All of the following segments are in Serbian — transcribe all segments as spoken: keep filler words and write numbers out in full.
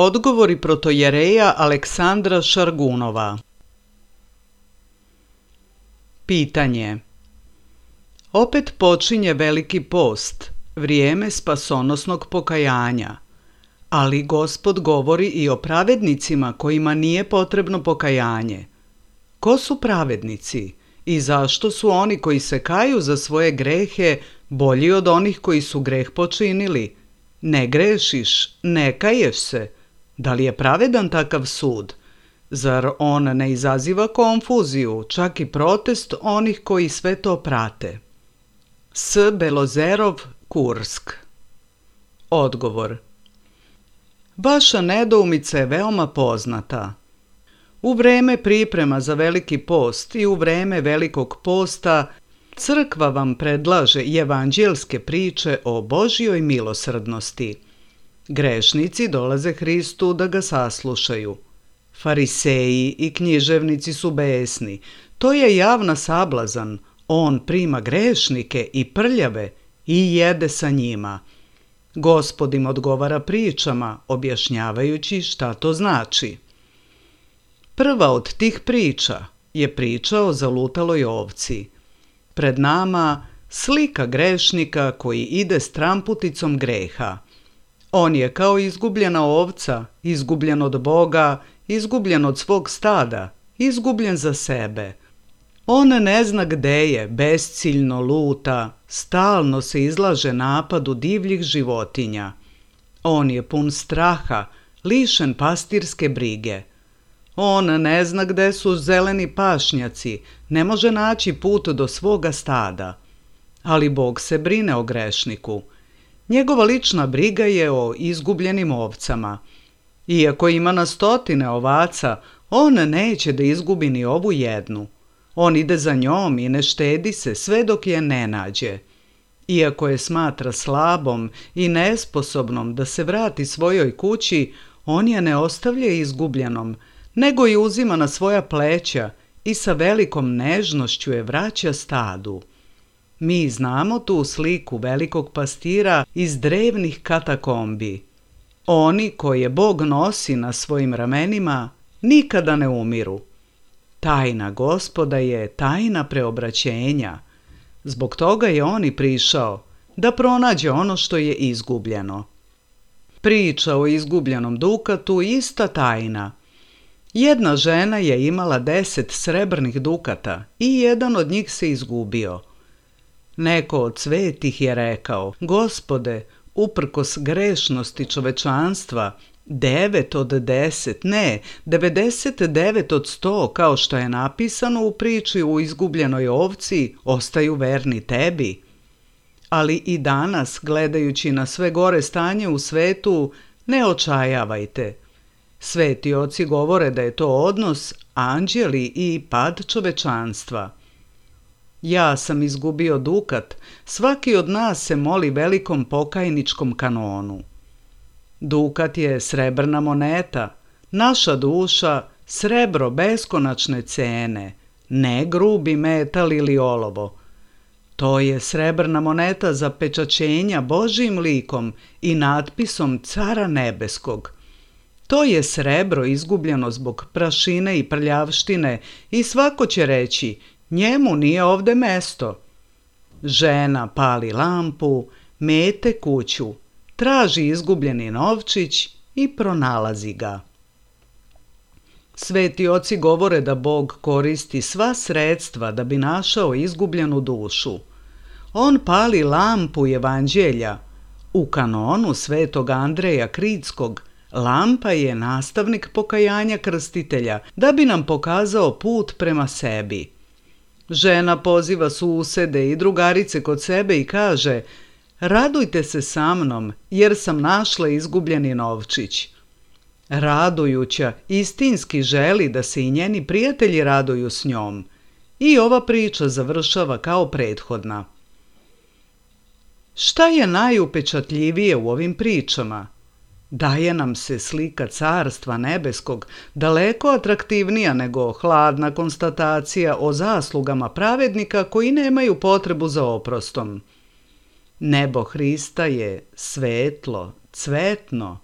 Odgovori protojereja Aleksandra Šargunova. Pitanje. Opet počinje Veliki post, vrijeme spasonosnog pokajanja, ali Gospod govori i o pravednicima kojima nije potrebno pokajanje. Ko su pravednici i zašto su oni koji se kaju za svoje grehe bolji od onih koji su greh počinili? Ne grešiš, ne kaješ se. Da li je pravedan takav sud? Zar on ne izaziva konfuziju, čak i protest onih koji sve to prate? S. Belozerov, Kursk. Odgovor. Vaša nedoumica je veoma poznata. U vreme priprema za Veliki post i u vreme Velikog posta crkva vam predlaže evanđelske priče o Božjoj milosrdnosti. Grešnici dolaze Hristu da ga saslušaju. Fariseji i književnici su besni. To je javna sablazan. On prima grešnike i prljave i jede sa njima. Gospod im odgovara pričama, objašnjavajući šta to znači. Prva od tih priča je priča o zalutaloj ovci. Pred nama slika grešnika koji ide stramputicom greha. On je kao izgubljena ovca, izgubljen od Boga, izgubljen od svog stada, izgubljen za sebe. On ne zna gde je, besciljno luta, stalno se izlaže napadu divljih životinja. On je pun straha, lišen pastirske brige. On ne zna gde su zeleni pašnjaci, ne može naći put do svoga stada. Ali Bog se brine o grešniku. Njegova lična briga je o izgubljenim ovcama. Iako ima na stotine ovaca, on neće da izgubi ni ovu jednu. On ide za njom i ne štedi se sve dok je ne nađe. Iako je smatra slabom i nesposobnom da se vrati svojoj kući, on je ne ostavlja izgubljenom, nego je uzima na svoja pleća i sa velikom nežnošću je vraća stadu. Mi znamo tu sliku velikog pastira iz drevnih katakombi. Oni koje Bog nosi na svojim ramenima nikada ne umiru. Tajna Gospoda je tajna preobraćenja. Zbog toga je on i prišao, da pronađe ono što je izgubljeno. Priča o izgubljenom dukatu ista tajna. Jedna žena je imala deset srebrnih dukata i jedan od njih se izgubio. Neko od svetih je rekao: Gospode, uprkos grešnosti čovečanstva, devet od deset, ne, devedeset devet od sto, kao što je napisano u priči o izgubljenoj ovci, ostaju verni tebi. Ali i danas, gledajući na sve gore stanje u svetu, ne očajavajte. Sveti oci govore da je to odnos anđeli i pad čovečanstva. Ja sam izgubio dukat, svaki od nas se moli velikom pokajničkom kanonu. Dukat je srebrna moneta, naša duša srebro beskonačne cene, ne grubi metal ili olovo. To je srebrna moneta za pečaćenja Božjim likom i natpisom Cara nebeskog. To je srebro izgubljeno zbog prašine i prljavštine i svako će reći: njemu nije ovde mesto. Žena pali lampu, mete kuću, traži izgubljeni novčić i pronalazi ga. Sveti oci govore da Bog koristi sva sredstva da bi našao izgubljenu dušu. On pali lampu evanđelja. U kanonu svetog Andreja Kridskog lampa je nastavnik pokajanja krstitelja da bi nam pokazao put prema sebi. Žena poziva susede i drugarice kod sebe i kaže: radujte se sa mnom, jer sam našla izgubljeni novčić. Radujuća istinski želi da se i njeni prijatelji raduju s njom. I ova priča završava kao prethodna. Šta je najupečatljivije u ovim pričama? Daje nam se slika Carstva nebeskog, daleko atraktivnija nego hladna konstatacija o zaslugama pravednika koji nemaju potrebu za oprostom. Nebo Hrista je svetlo, cvetno,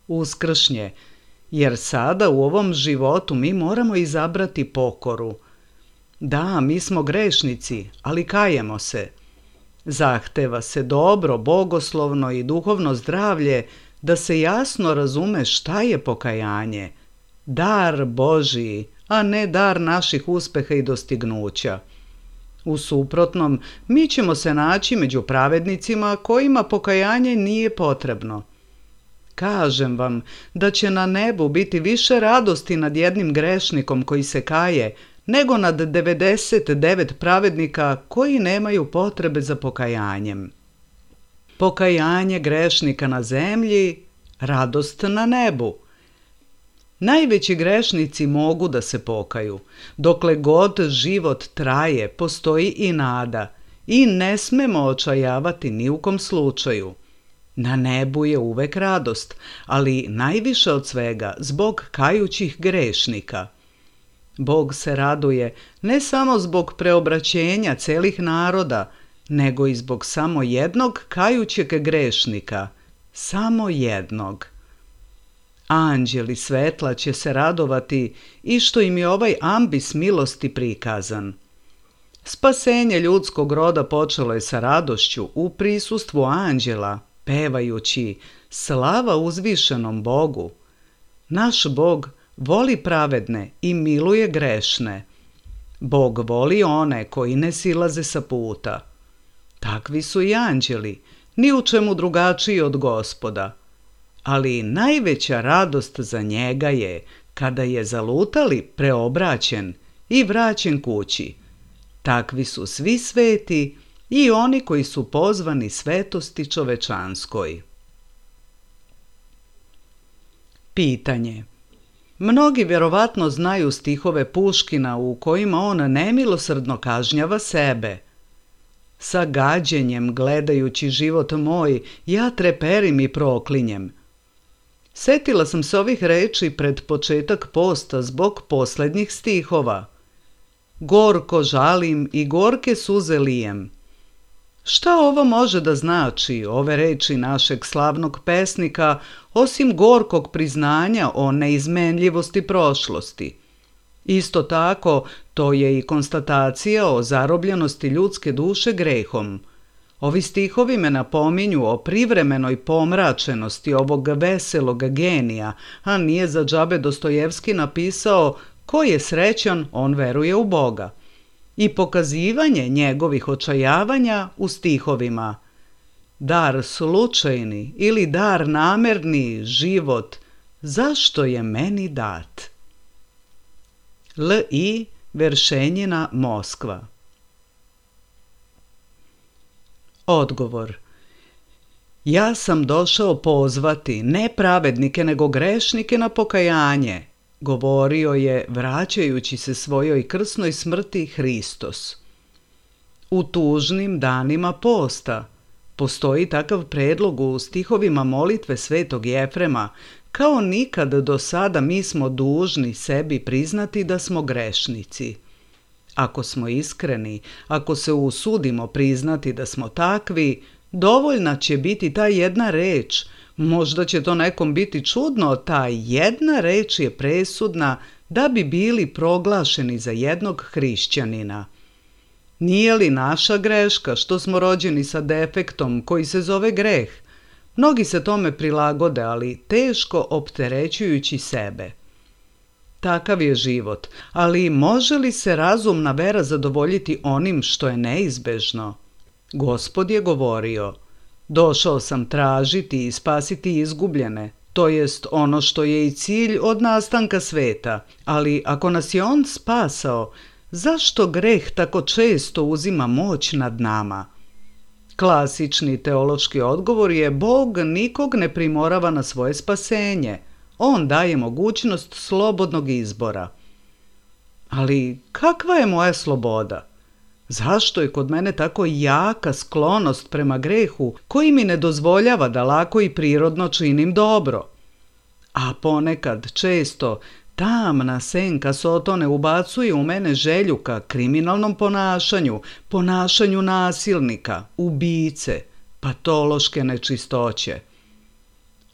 uskršnje, jer sada u ovom životu mi moramo izabrati pokoru. Da, mi smo grešnici, ali kajemo se. Zahteva se dobro, bogoslovno i duhovno zdravlje da se jasno razume šta je pokajanje. Dar Božiji, a ne dar naših uspeha i dostignuća. U suprotnom, mi ćemo se naći među pravednicima kojima pokajanje nije potrebno. Kažem vam da će na nebu biti više radosti nad jednim grešnikom koji se kaje, nego nad devedeset devet pravednika koji nemaju potrebe za pokajanjem. Pokajanje grešnika na zemlji, radost na nebu. Najveći grešnici mogu da se pokaju. Dokle god život traje, postoji i nada i ne smemo očajavati ni u kom slučaju. Na nebu je uvek radost, ali najviše od svega zbog kajućih grešnika. Bog se raduje ne samo zbog preobraćenja celih naroda, nego i zbog samo jednog kajućeg grešnika, samo jednog. Anđeli svetla će se radovati i što im je ovaj ambis milosti prikazan. Spasenje ljudskog roda počelo je sa radošću u prisustvu anđela, pevajući slava uzvišenom Bogu. Naš Bog voli pravedne i miluje grešne. Bog voli one koji ne silaze sa puta. Takvi su i anđeli, ni u čemu drugačiji od Gospoda. Ali najveća radost za njega je kada je zalutali preobraćen i vraćen kući. Takvi su svi sveti i oni koji su pozvani svetosti čovečanskoj. Pitanje. Mnogi vjerovatno znaju stihove Puškina u kojima on nemilosrdno kažnjava sebe. Sa gađenjem gledajući život moj, ja treperim i proklinjem. Setila sam se ovih reči pred početak posta zbog posljednjih stihova. Gorko žalim i gorke suze lijem. Šta ovo može da znači, ove reči našeg slavnog pesnika, osim gorkog priznanja o neizmenljivosti prošlosti? Isto tako, to je i konstatacija o zarobljenosti ljudske duše grehom. Ovi stihovi me napominju o privremenoj pomračenosti ovog veselog genija, a nije za džabe Dostojevski napisao ko je srećan, on veruje u Boga. I pokazivanje njegovih očajavanja u stihovima. Dar slučajni ili dar namerni život, zašto je meni dat? L I Veršenjina, Moskva. Odgovor. Ja sam došao pozvati ne pravednike nego grešnike na pokajanje, govorio je, vraćajući se svojoj krsnoj smrti, Hristos. U tužnim danima posta postoji takav predlog u stihovima molitve svetog Jefrema, kao nikad do sada mi smo dužni sebi priznati da smo grešnici. Ako smo iskreni, ako se usudimo priznati da smo takvi, dovoljna će biti ta jedna reč. Možda će to nekom biti čudno, ta jedna reč je presudna da bi bili proglašeni za jednog hrišćanina. Nije li naša greška što smo rođeni sa defektom koji se zove greh? Mnogi se tome prilagode, ali teško opterećujući sebe. Takav je život, ali može li se razumna vera zadovoljiti onim što je neizbežno? Gospod je govorio, došao sam tražiti i spasiti izgubljene, to jest ono što je i cilj od nastanka sveta, ali ako nas je on spasao, zašto greh tako često uzima moć nad nama? Klasični teološki odgovor je Bog nikog ne primorava na svoje spasenje. On daje mogućnost slobodnog izbora. Ali kakva je moja sloboda? Zašto je kod mene tako jaka sklonost prema grehu koji mi ne dozvoljava da lako i prirodno činim dobro? A ponekad, često, tamna senka Sotone ubacuje u mene želju ka kriminalnom ponašanju, ponašanju nasilnika, ubice, patološke nečistoće.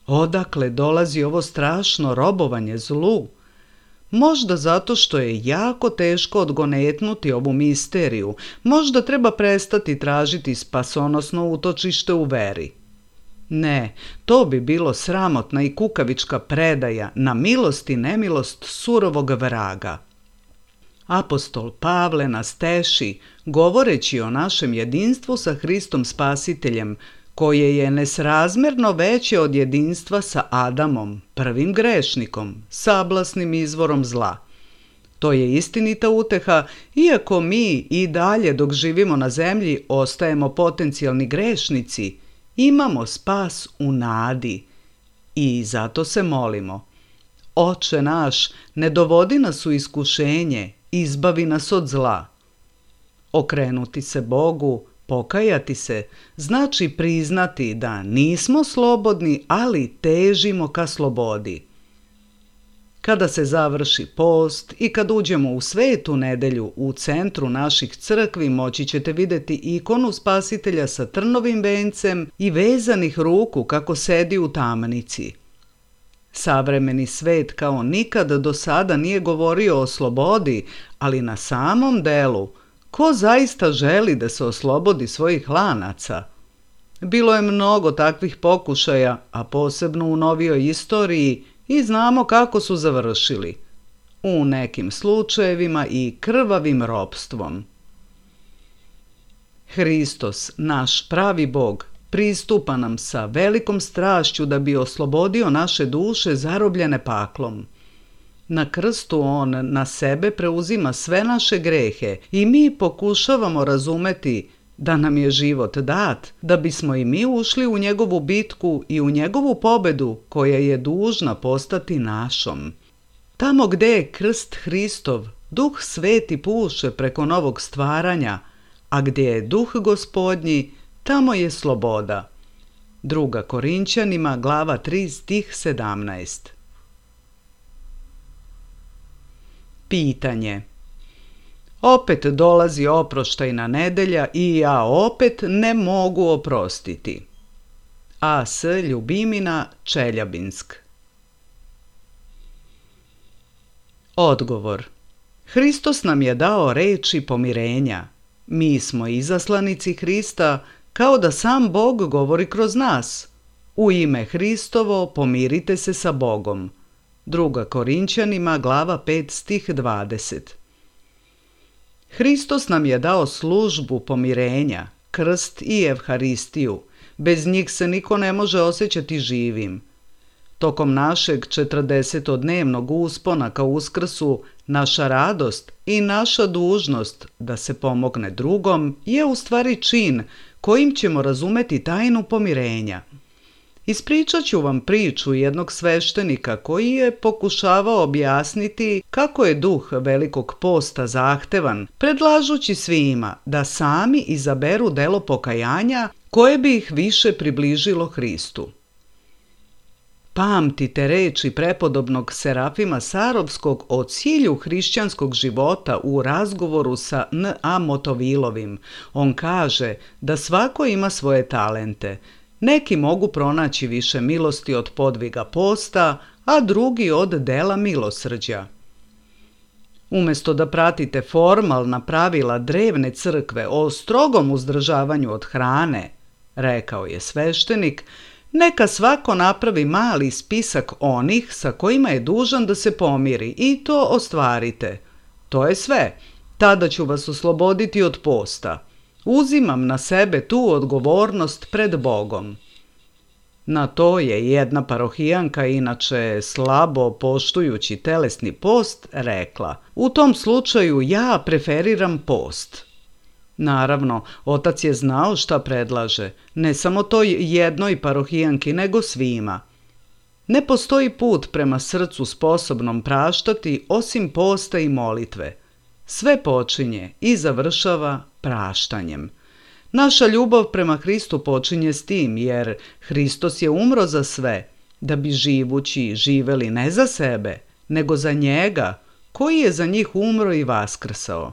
Odakle dolazi ovo strašno robovanje zlu? Možda zato što je jako teško odgonetnuti ovu misteriju, možda treba prestati tražiti spasonosno utočište u veri. Ne, to bi bilo sramotna i kukavička predaja na milost i nemilost surovog vraga. Apostol Pavle nas teši, govoreći o našem jedinstvu sa Hristom Spasiteljem, koje je nesrazmerno veće od jedinstva sa Adamom, prvim grešnikom, sablasnim izvorom zla. To je istinita uteha, iako mi i dalje dok živimo na zemlji ostajemo potencijalni grešnici, imamo spas u nadi i zato se molimo. Oče naš, ne dovodi nas u iskušenje, izbavi nas od zla. Okrenuti se Bogu, pokajati se, znači priznati da nismo slobodni, ali težimo ka slobodi. Kada se završi post i kad uđemo u svetu nedelju, u centru naših crkvi moći ćete vidjeti ikonu Spasitelja sa trnovim vencem i vezanih ruku kako sedi u tamnici. Savremeni svet kao nikad do sada nije govorio o slobodi, ali na samom delu, ko zaista želi da se oslobodi svojih lanaca? Bilo je mnogo takvih pokušaja, a posebno u novijoj istoriji, i znamo kako su završili. U nekim slučajevima i krvavim ropstvom. Hristos, naš pravi Bog, pristupa nam sa velikom strašću da bi oslobodio naše duše zarobljene paklom. Na krstu on na sebe preuzima sve naše grehe i mi pokušavamo razumeti da nam je život dat, da bismo i mi ušli u njegovu bitku i u njegovu pobedu koja je dužna postati našom. Tamo gde je krst Hristov, Duh Sveti puše preko novog stvaranja, a gdje je Duh Gospodnji, tamo je sloboda. Druga Korinćanima, glava tri, stih sedamnaest. Pitanje. Opet dolazi oproštajna nedelja i ja opet ne mogu oprostiti. A S. Ljubimina, Čeljabinsk. Odgovor. Hristos nam je dao reči pomirenja. Mi smo izaslanici Hrista, kao da sam Bog govori kroz nas. U ime Hristovo pomirite se sa Bogom. Druga Korinćanima, glava pet, stih dvadeset. Hristos nam je dao službu pomirenja, krst i evharistiju. Bez njih se niko ne može osjećati živim. Tokom našeg četrdesetodnevnog uspona ka Uskrsu, naša radost i naša dužnost da se pomogne drugom je u stvari čin kojim ćemo razumeti tajnu pomirenja. Ispričat ću vam priču jednog sveštenika koji je pokušavao objasniti kako je duh Velikog posta zahtevan, predlažući svima da sami izaberu delo pokajanja koje bi ih više približilo Hristu. Pamtite reči prepodobnog Serafima Sarovskog o cilju hrišćanskog života u razgovoru sa N A Motovilovim. On kaže da svako ima svoje talente. Neki mogu pronaći više milosti od podviga posta, a drugi od dela milosrđa. Umjesto da pratite formalna pravila drevne crkve o strogom uzdržavanju od hrane, rekao je sveštenik, neka svako napravi mali spisak onih sa kojima je dužan da se pomiri i to ostvarite. To je sve. Tada ću vas osloboditi od posta. Uzimam na sebe tu odgovornost pred Bogom. Na to je jedna parohijanka, inače slabo poštujući telesni post, rekla: u tom slučaju ja preferiram post. Naravno, otac je znao šta predlaže, ne samo toj jednoj parohijanki, nego svima. Ne postoji put prema srcu sposobnom praštati osim posta i molitve. Sve počinje i završava praštanjem. Naša ljubav prema Hristu počinje s tim, jer Hristos je umro za sve, da bi živući živeli ne za sebe, nego za njega, koji je za njih umro i vaskrsao.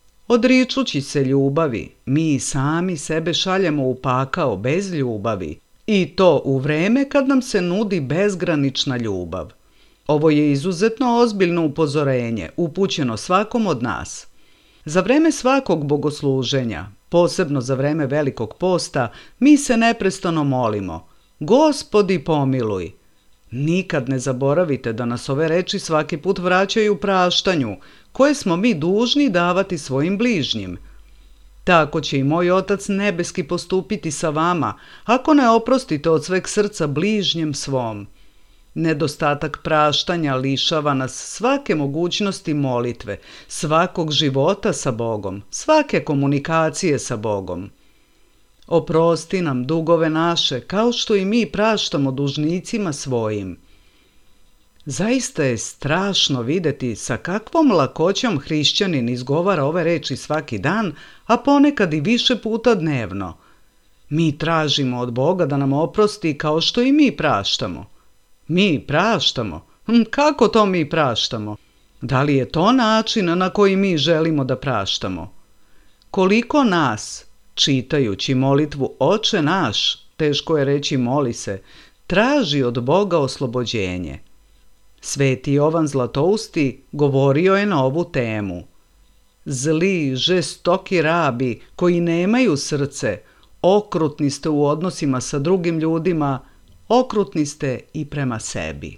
Odričući se ljubavi, mi sami sebe šaljemo u pakao bez ljubavi. I to u vreme kad nam se nudi bezgranična ljubav. Ovo je izuzetno ozbiljno upozorenje, upućeno svakom od nas. Za vreme svakog bogosluženja, posebno za vreme Velikog posta, mi se neprestano molimo: Gospodi pomiluj. Nikad ne zaboravite da nas ove reči svaki put vraćaju praštanju, koje smo mi dužni davati svojim bližnjim. Tako će i moj Otac nebeski postupiti sa vama, ako ne oprostite od sveg srca bližnjem svom. Nedostatak praštanja lišava nas svake mogućnosti molitve, svakog života sa Bogom, svake komunikacije sa Bogom. Oprosti nam dugove naše, kao što i mi praštamo dužnicima svojim. Zaista je strašno vidjeti sa kakvom lakoćom hrišćanin izgovara ove reči svaki dan, a ponekad i više puta dnevno. Mi tražimo od Boga da nam oprosti kao što i mi praštamo. Mi praštamo? Kako to mi praštamo? Da li je to način na koji mi želimo da praštamo? Koliko nas, čitajući molitvu Oče naš, teško je reći moli se, traži od Boga oslobođenje. Sveti Jovan Zlatousti govorio je na ovu temu. Zli, žestoki rabi koji nemaju srce, okrutni ste u odnosima sa drugim ljudima, okrutni ste i prema sebi.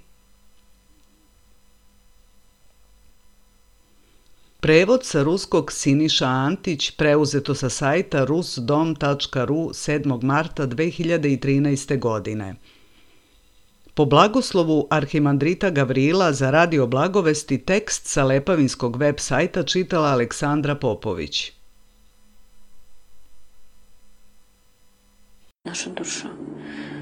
Prevod sa ruskog Siniša Antić, preuzeto sa sajta rusdom tačka ru sedmog marta dve hiljade trinaeste. godine. Po blagoslovu arhimandrita Gavrila za Radio Blagovesti tekst sa Lepavinskog web sajta čitala Aleksandra Popović. Нашу душу.